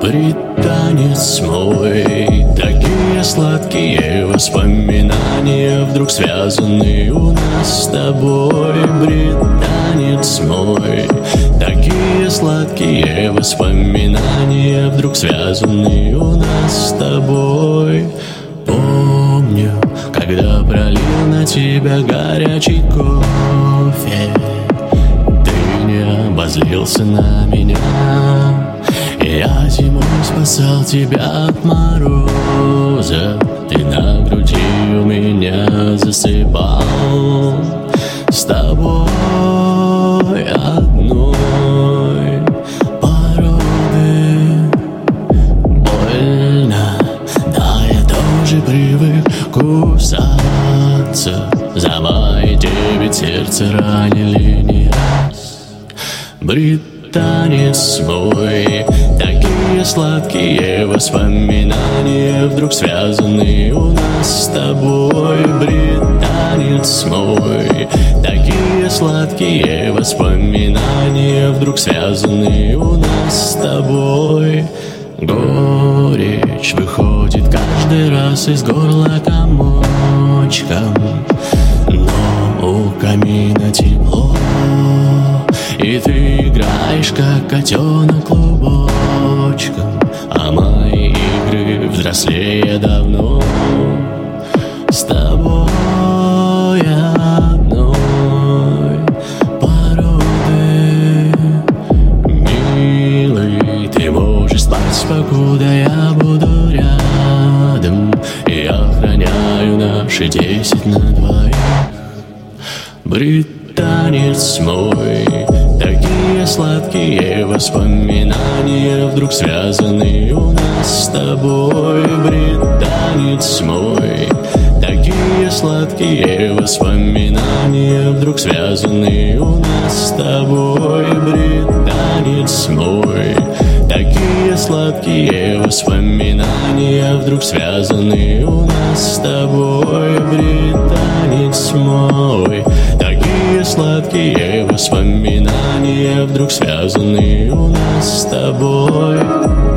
Британец мой, такие сладкие воспоминания вдруг связаны у нас с тобой. Британец мой, такие сладкие воспоминания вдруг связаны у нас с тобой. Помню, когда пролил на тебя горячий кофе, ты не обозлился на меня. Я зимой спасал тебя от мороза, ты на груди у меня засыпал. С тобой одной породы больно, да я тоже привык кусаться. За мои 9 сердце ранили не раз. Британец мой, такие сладкие воспоминания вдруг связаны у нас с тобой. Британец мой, такие сладкие воспоминания вдруг связаны у нас с тобой. Горечь выходит каждый раз из горла комочком, но у камина тепло, и ты играешь, как котенок, клубочком. А мои игры взрослее давно. С тобой одной породы, милый, ты можешь спать, покуда я буду рядом, и охраняю наши 10 на 2. Британец мой, такие сладкие воспоминания вдруг связаны у нас с тобой. Британец мой, такие сладкие воспоминания вдруг связаны у нас с тобой. Британец мой, такие сладкие воспоминания вдруг связаны у нас с тобой. Британец мой, такие сладкие воспоминания вдруг связаны у нас с тобой.